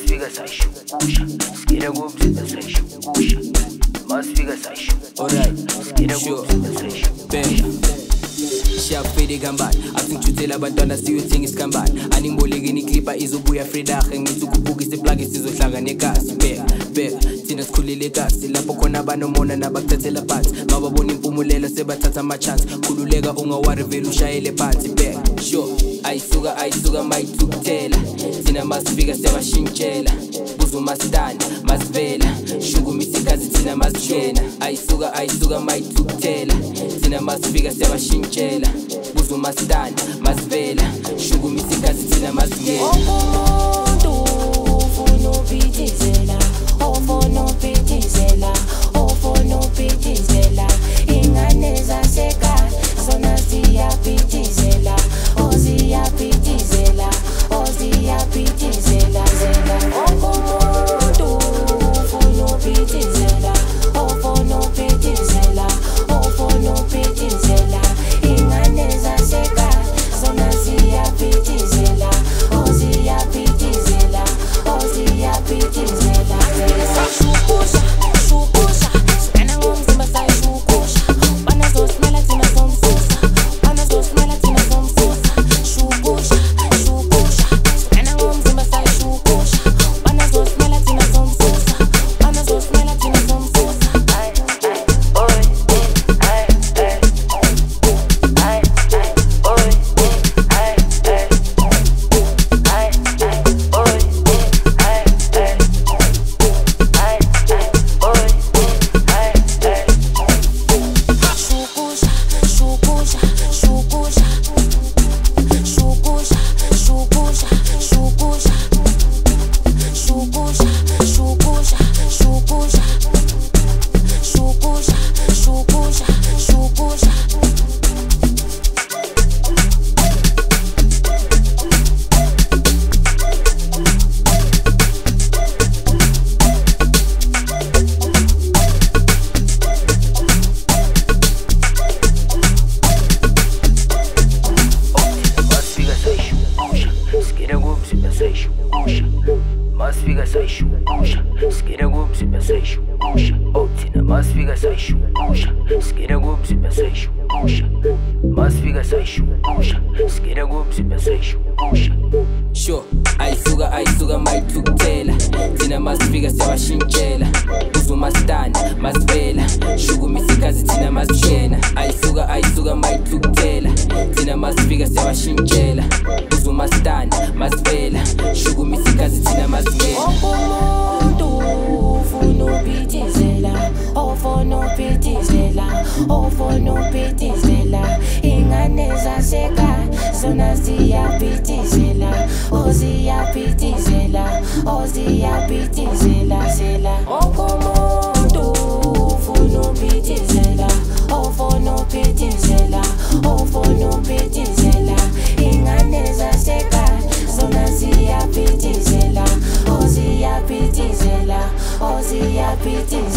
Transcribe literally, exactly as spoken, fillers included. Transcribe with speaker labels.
Speaker 1: masifika sayishusha skida kumzimba sayishusha masifika sayishusha alright skida kumzimba sayishusha Sharp fade gambani asingithutela abantwana siyothenga isikambani animboleke niklipa izobuya fredache ngisukubuka isiplug sizohlanga negasi bheka bheka thina sikhulile kasi lapho khona abanomona nabakuthathela phansi mababona impumelelo sebathatha ama chance khululeka ungawari vele ushayele phansi bheka sure ayisuka ayisuka mayithukuthela thina masifika siyabashintshela buzo mastani masivela shugumisa ikazi thina masishena ayisuka ayisuka mayithukuthela thina masifika siyabashintshela buzo mastani masivela shugumisa ikazi thina masingena
Speaker 2: umuntu ufuna ubithizela ufuna ubithizela ufuna ubithizela ingane zasekhaya zona ziyabhithizela oziyabhithizela oziyabhithizela zela umuntu ufuna ubithizela ufuna ubithizela ufuna ubithizela ingane zasekhaya zona ziyabhithizela oziyabhithizela oziyabhithizela sayishukusha shukusha sibena ngomzimba sayishukusha bana zosmela thina somsusa bana zosmela thina somsusa shukusha shukusha sibena ngomzimba sayishukusha bana zosmela thina somsusa bana zosmela thina somsusa ay ay oy ay ay ay ay oy ay ay ay ay oy ay ay ay ay oy ay ay shukusha shukusha shukusha shukusha shukusha shukusha shukusha shukusha shukusha shukusha shukusha shukusha
Speaker 1: masifika sayishusha skida kumzimba sayishusha masifika sayishusha skida kumzimba sayishusha oh thina masifika sayishusha skida kumzimba sayishusha masifika sayishusha skida kumzimba sayishusha sure ayisuka ayisuka mayithukuthela thina masifika siyabashintshela buzo mastani masivela shugumisa ikazi thina masishena ayisuka ayisuka mayithukuthela thina masifika siyabashintshela buzo mastani masivela shugumisa ikazi thina masingena
Speaker 2: umuntu ufuna ubithizela ufuna ubithizela ufuna ubithizela ingane zasekhaya zona ziyabhithizela oziyabhithizela oziyabhithizela zela umuntu ufuna ubithizela ufuna ubithizela ufuna ubithizela ingane zasekhaya zona ziyabhithizela oziyabhithizela oziyabhithizela